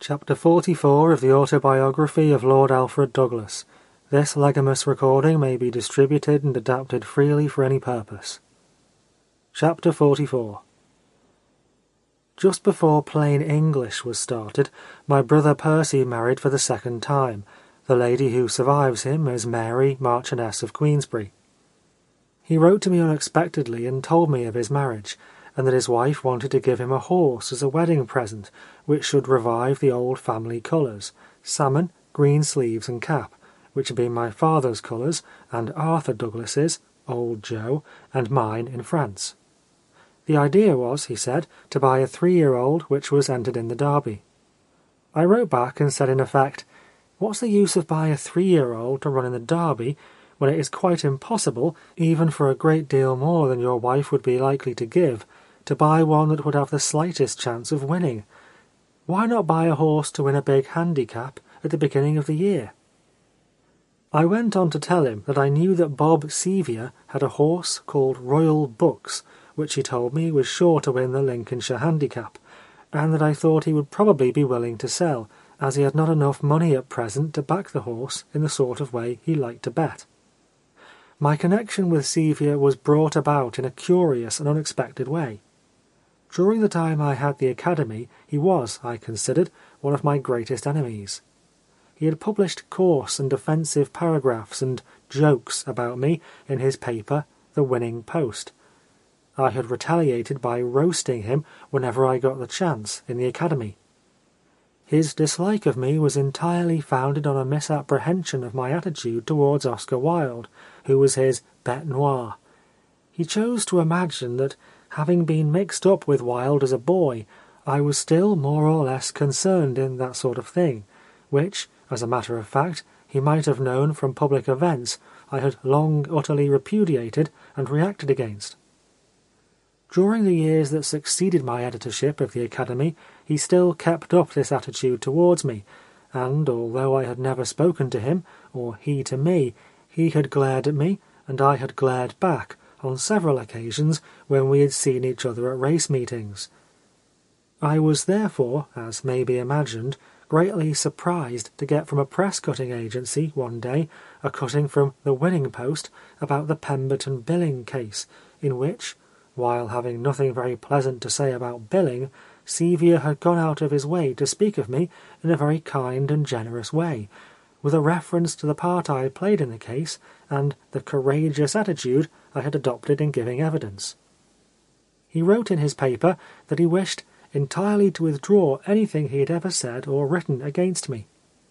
Chapter 44 of the Autobiography of Lord Alfred Douglas. This legamus recording may be distributed and adapted freely for any purpose. Chapter 44. Just before Plain English was started, my brother Percy married for the second time. The lady who survives him is Mary, Marchioness of Queensberry. He wrote to me unexpectedly and told me of his marriage, and that his wife wanted to give him a horse as a wedding present, which should revive the old family colours, salmon, green sleeves and cap, which had been my father's colours, and Arthur Douglas's, Old Joe, and mine in France. The idea was, he said, to buy a 3-year-old which was entered in the Derby. I wrote back and said in effect, "What's the use of buying a 3-year-old to run in the Derby, when it is quite impossible, even for a great deal more than your wife would be likely to give, to buy one that would have the slightest chance of winning? Why not buy a horse to win a big handicap at the beginning of the year?" I went on to tell him that I knew that Bob Sevier had a horse called Royal Bucks, which he told me was sure to win the Lincolnshire handicap, and that I thought he would probably be willing to sell, as he had not enough money at present to back the horse in the sort of way he liked to bet. My connection with Sevier was brought about in a curious and unexpected way. During the time I had the Academy, he was, I considered, one of my greatest enemies. He had published coarse and offensive paragraphs and jokes about me in his paper, The Winning Post. I had retaliated by roasting him whenever I got the chance in the Academy. His dislike of me was entirely founded on a misapprehension of my attitude towards Oscar Wilde, who was his bête noire. He chose to imagine that, having been mixed up with Wilde as a boy, I was still more or less concerned in that sort of thing, which, as a matter of fact, he might have known from public events I had long utterly repudiated and reacted against. During the years that succeeded my editorship of the Academy, he still kept up this attitude towards me, and although I had never spoken to him, or he to me, he had glared at me, and I had glared back, on several occasions when we had seen each other at race meetings. I was therefore, as may be imagined, greatly surprised to get from a press-cutting agency one day a cutting from The Winning Post about the Pemberton Billing case, in which, while having nothing very pleasant to say about Billing, Sevier had gone out of his way to speak of me in a very kind and generous way, with a reference to the part I had played in the case, and the courageous attitude I had adopted in giving evidence. He wrote in his paper that he wished entirely to withdraw anything he had ever said or written against me.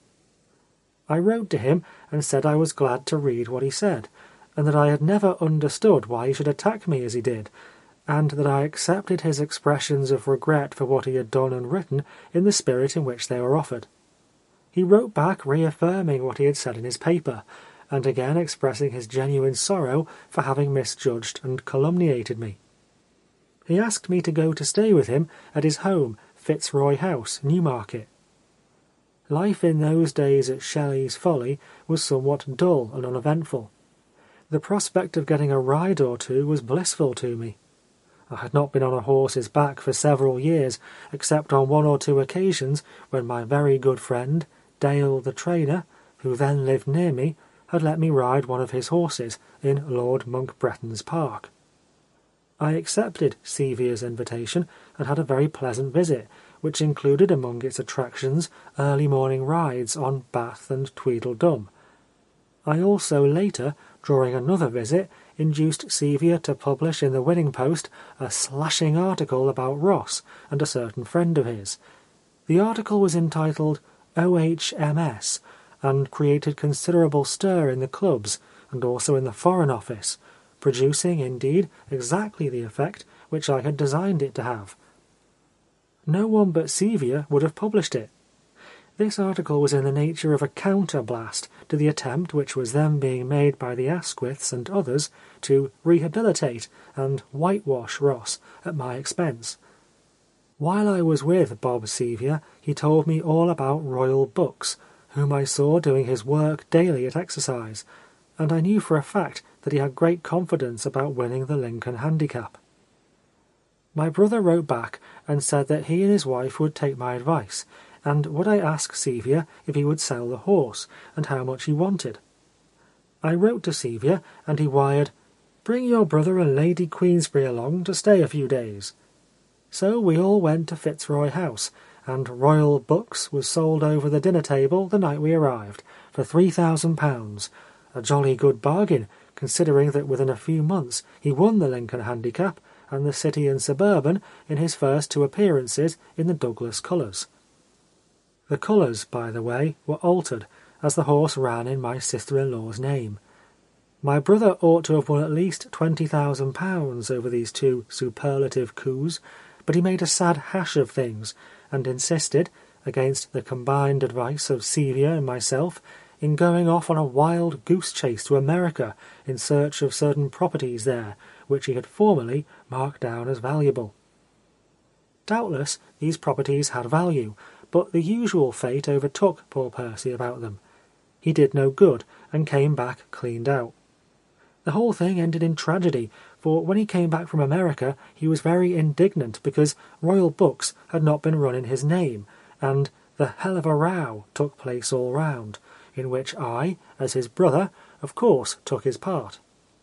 I wrote to him and said I was glad to read what he said, and that I had never understood why he should attack me as he did, and that I accepted his expressions of regret for what he had done and written in the spirit in which they were offered. He wrote back reaffirming what he had said in his paper, and again expressing his genuine sorrow for having misjudged and calumniated me. He asked me to go to stay with him at his home, Fitzroy House, Newmarket. Life in those days at Shelley's Folly was somewhat dull and uneventful. The prospect of getting a ride or two was blissful to me. I had not been on a horse's back for several years, except on 1 or 2 occasions when my very good friend, Dale the trainer, who then lived near me, had let me ride one of his horses in Lord Monkbretton's park. I accepted Sevier's invitation and had a very pleasant visit, which included among its attractions early morning rides on Bath and Tweedledum. I also later, during another visit, induced Sevier to publish in the Winning Post a slashing article about Ross and a certain friend of his. The article was entitled OHMS, and created considerable stir in the clubs, and also in the Foreign Office, producing, indeed, exactly the effect which I had designed it to have. No one but Sevier would have published it. This article was in the nature of a counterblast to the attempt which was then being made by the Asquiths and others to rehabilitate and whitewash Ross at my expense. While I was with Bob Sevier, he told me all about Royal Bucks, whom I saw doing his work daily at exercise, and I knew for a fact that he had great confidence about winning the Lincoln handicap. My brother wrote back and said that he and his wife would take my advice, and would I ask Sevia if he would sell the horse, and how much he wanted. I wrote to Sevia, and he wired, "Bring your brother and Lady Queensberry along to stay a few days." So we all went to Fitzroy House, and Royal Books was sold over the dinner table the night we arrived, for £3,000, a jolly good bargain, considering that within a few months he won the Lincoln Handicap and the City and Suburban in his first 2 appearances in the Douglas colours. The colours, by the way, were altered, as the horse ran in my sister-in-law's name. My brother ought to have won at least £20,000 over these 2 superlative coups, but he made a sad hash of things, and insisted, against the combined advice of Sevia and myself, in going off on a wild goose chase to America in search of certain properties there, which he had formerly marked down as valuable. Doubtless these properties had value, but the usual fate overtook poor Percy about them. He did no good, and came back cleaned out. The whole thing ended in tragedy, for when he came back from America he was very indignant because Royal Books had not been run in his name, and the hell of a row took place all round, in which I, as his brother, of course took his part.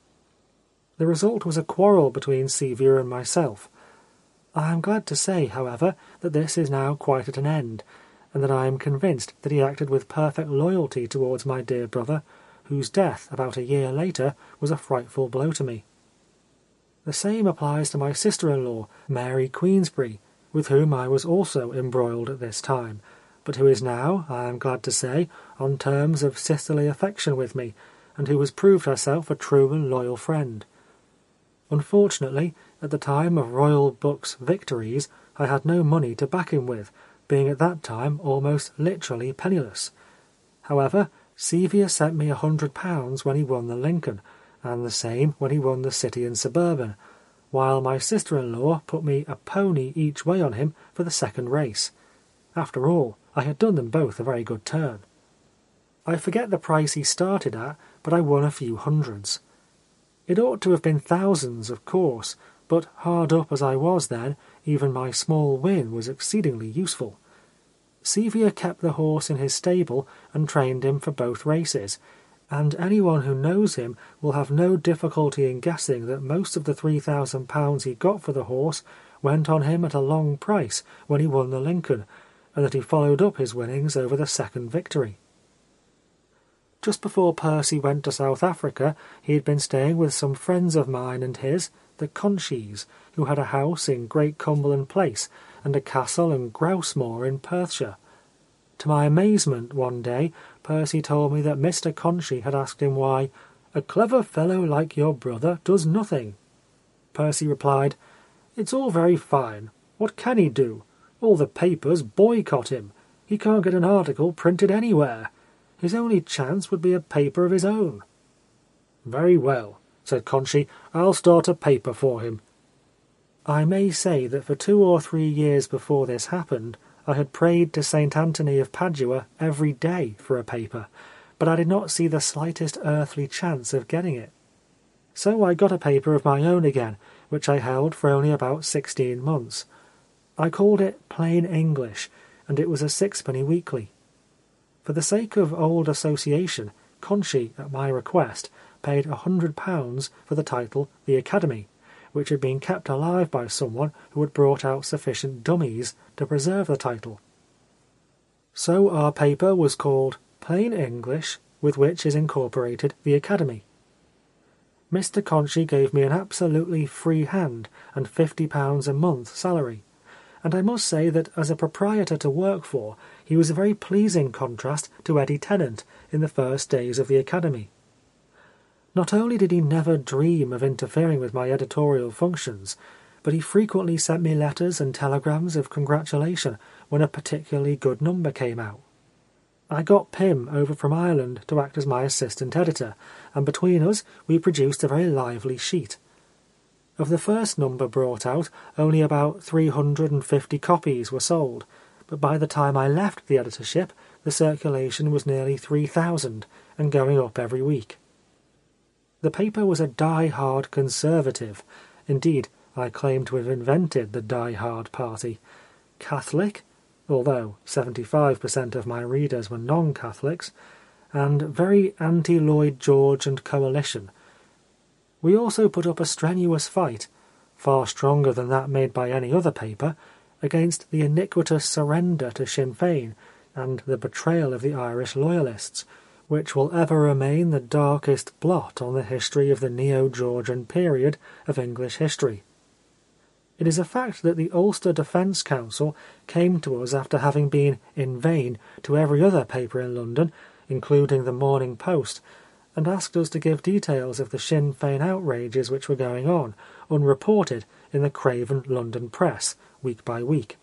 The result was a quarrel between Sevia and myself. I am glad to say, however, that this is now quite at an end, and that I am convinced that he acted with perfect loyalty towards my dear brother, whose death about a year later was a frightful blow to me. The same applies to my sister-in-law, Mary Queensberry, with whom I was also embroiled at this time, but who is now, I am glad to say, on terms of sisterly affection with me, and who has proved herself a true and loyal friend. Unfortunately, at the time of Royal Books' victories, I had no money to back him with, being at that time almost literally penniless. However, Sevia sent me £100 when he won the Lincoln, and the same when he won the City and Suburban, while my sister-in-law put me a pony each way on him for the second race. After all, I had done them both a very good turn. I forget the price he started at, but I won a few hundreds. It ought to have been thousands, of course, but hard up as I was then, even my small win was exceedingly useful. Sevia kept the horse in his stable and trained him for both races, and anyone who knows him will have no difficulty in guessing that most of the £3,000 he got for the horse went on him at a long price when he won the Lincoln, and that he followed up his winnings over the second victory. Just before Percy went to South Africa, he had been staying with some friends of mine and his, the Consheys, who had a house in Great Cumberland Place and a castle and grouse-moor in Perthshire. To my amazement, one day, Percy told me that Mr. Conshey had asked him why "a clever fellow like your brother does nothing." Percy replied, "It's all very fine. What can he do? All the papers boycott him. He can't get an article printed anywhere. His only chance would be a paper of his own." "Very well," said Conshey, "I'll start a paper for him." I may say that for 2 or 3 years before this happened, I had prayed to St. Anthony of Padua every day for a paper, but I did not see the slightest earthly chance of getting it. So I got a paper of my own again, which I held for only about 16 months. I called it Plain English, and it was a 6-penny weekly. For the sake of old association, Conshey, at my request, paid £100 for the title The Academy, which had been kept alive by someone who had brought out sufficient dummies to preserve the title. So our paper was called Plain English, with which is incorporated The Academy. Mr. Conshey gave me an absolutely free hand and £50 a month salary, and I must say that as a proprietor to work for, he was a very pleasing contrast to Eddie Tennant in the first days of the Academy. Not only did he never dream of interfering with my editorial functions, but he frequently sent me letters and telegrams of congratulation when a particularly good number came out. I got Pym over from Ireland to act as my assistant editor, and between us we produced a very lively sheet. Of the first number brought out, only about 350 copies were sold, but by the time I left the editorship, the circulation was nearly 3,000, and going up every week. The paper was a die-hard conservative. Indeed, I claim to have invented the die-hard party. Catholic? although 75% of my readers were non-Catholics, and very anti-Lloyd George and coalition. We also put up a strenuous fight, far stronger than that made by any other paper, against the iniquitous surrender to Sinn Féin and the betrayal of the Irish Loyalists, which will ever remain the darkest blot on the history of the Neo-Georgian period of English history. It is a fact that the Ulster Defence Council came to us after having been in vain to every other paper in London, including the Morning Post, and asked us to give details of the Sinn Féin outrages which were going on, unreported, in the craven London press, week by week.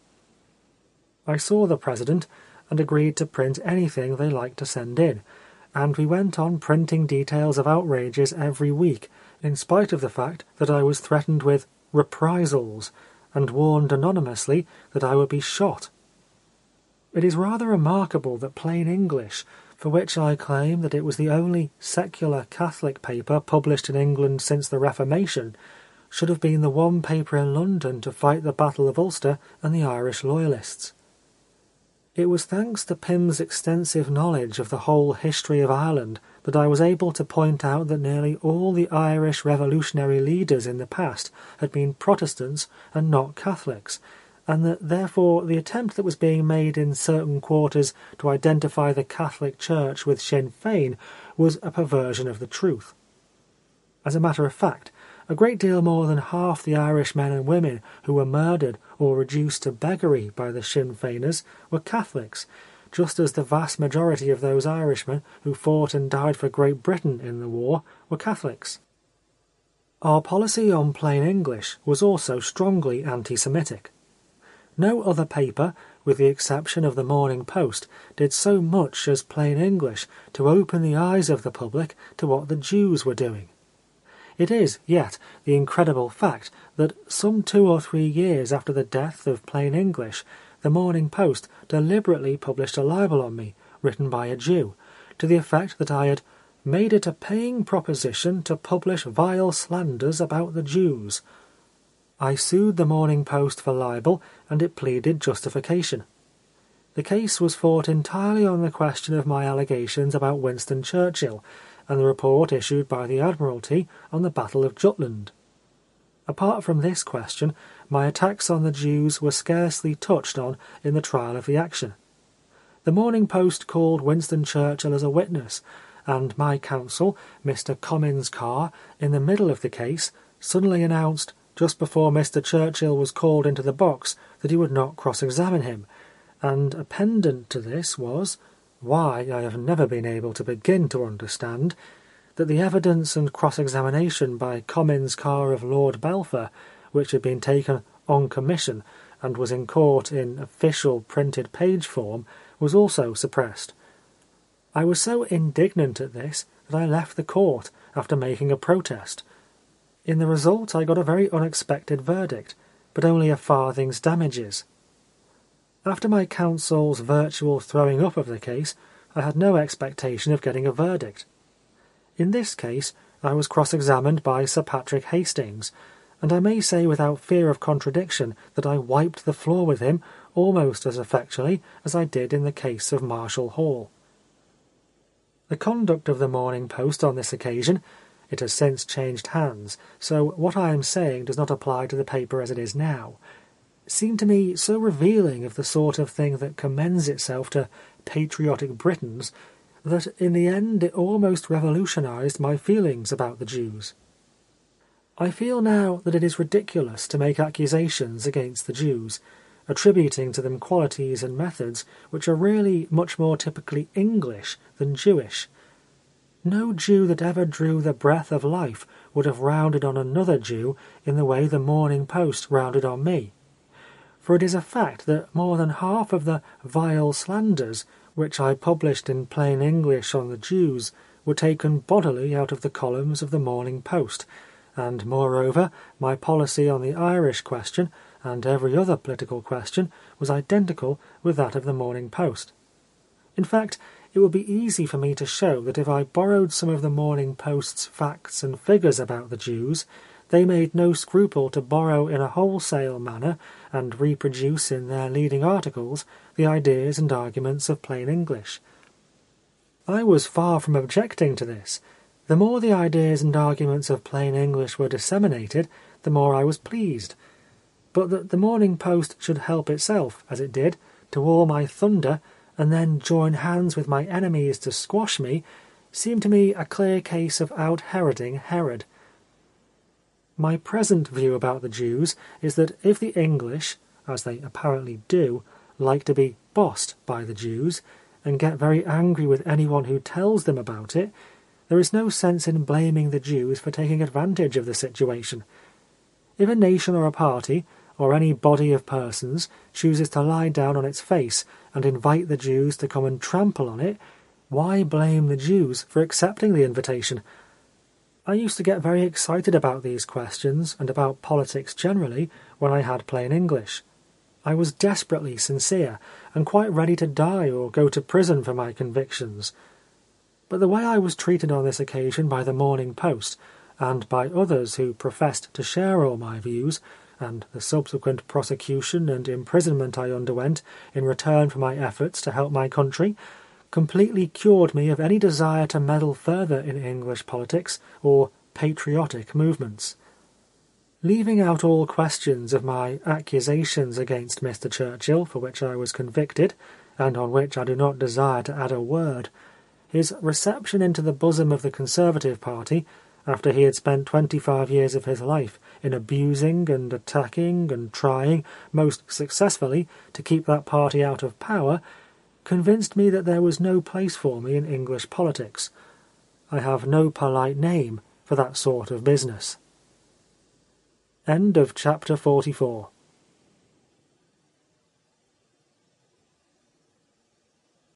I saw the President, and agreed to print anything they liked to send in, and we went on printing details of outrages every week, in spite of the fact that I was threatened with reprisals, and warned anonymously that I would be shot. It is rather remarkable that Plain English, for which I claim that it was the only secular Catholic paper published in England since the Reformation, should have been the one paper in London to fight the Battle of Ulster and the Irish Loyalists. It was thanks to Pym's extensive knowledge of the whole history of Ireland that I was able to point out that nearly all the Irish revolutionary leaders in the past had been Protestants and not Catholics, and that therefore the attempt that was being made in certain quarters to identify the Catholic Church with Sinn Féin was a perversion of the truth. As a matter of fact, a great deal more than half the Irish men and women who were murdered or reduced to beggary by the Sinn Féiners were Catholics, just as the vast majority of those Irishmen who fought and died for Great Britain in the war were Catholics. Our policy on Plain English was also strongly anti-Semitic. No other paper, with the exception of the Morning Post, did so much as Plain English to open the eyes of the public to what the Jews were doing. It is, yet, the incredible fact that some 2 or 3 years after the death of Plain English, the Morning Post deliberately published a libel on me, written by a Jew, to the effect that I had made it a paying proposition to publish vile slanders about the Jews. I sued the Morning Post for libel, and it pleaded justification. The case was fought entirely on the question of my allegations about Winston Churchill, and the report issued by the Admiralty on the Battle of Jutland. Apart from this question, my attacks on the Jews were scarcely touched on in the trial of the action. The Morning Post called Winston Churchill as a witness, and my counsel, Mr. Comyns Carr, in the middle of the case, suddenly announced, just before Mr. Churchill was called into the box, that he would not cross-examine him, and a pendant to this was, why I have never been able to begin to understand, that the evidence and cross-examination by Comyns Carr of Lord Belpher, which had been taken on commission and was in court in official printed page form, was also suppressed. I was so indignant at this that I left the court after making a protest. In the result I got a very unexpected verdict, but only a farthing's damages. After my counsel's virtual throwing up of the case, I had no expectation of getting a verdict. In this case, I was cross-examined by Sir Patrick Hastings, and I may say without fear of contradiction that I wiped the floor with him almost as effectually as I did in the case of Marshall Hall. The conduct of the Morning Post on this occasion, it has since changed hands, so what I am saying does not apply to the paper as it is now, seemed to me so revealing of the sort of thing that commends itself to patriotic Britons that in the end it almost revolutionized my feelings about the Jews. I feel now that it is ridiculous to make accusations against the Jews, attributing to them qualities and methods which are really much more typically English than Jewish. No Jew that ever drew the breath of life would have rounded on another Jew in the way the Morning Post rounded on me. For it is a fact that more than half of the vile slanders which I published in Plain English on the Jews were taken bodily out of the columns of the Morning Post, and moreover my policy on the Irish question and every other political question was identical with that of the Morning Post. In fact, it would be easy for me to show that if I borrowed some of the Morning Post's facts and figures about the Jews, They made no scruple to borrow in a wholesale manner and reproduce in their leading articles the ideas and arguments of plain English. I was far from objecting to this. The more the ideas and arguments of plain English were disseminated, the more I was pleased. But that the Morning Post should help itself, as it did, to all my thunder, and then join hands with my enemies to squash me, seemed to me a clear case of out-Heroding Herod. My present view about the Jews is that if the English, as they apparently do, like to be bossed by the Jews, and get very angry with anyone who tells them about it, there is no sense in blaming the Jews for taking advantage of the situation. If a nation or a party, or any body of persons, chooses to lie down on its face and invite the Jews to come and trample on it, why blame the Jews for accepting the invitation? I used to get very excited about these questions, and about politics generally, when I had plain English. I was desperately sincere, and quite ready to die or go to prison for my convictions. But the way I was treated on this occasion by the Morning Post, and by others who professed to share all my views, and the subsequent prosecution and imprisonment I underwent in return for my efforts to help my country, completely cured me of any desire to meddle further in English politics or patriotic movements. Leaving out all questions of my accusations against Mr. Churchill, for which I was convicted, and on which I do not desire to add a word, his reception into the bosom of the Conservative Party, after he had spent 25 years of his life in abusing and attacking and trying, most successfully, to keep that party out of power, convinced me that there was no place for me in English politics. I have no polite name for that sort of business. End of chapter 44.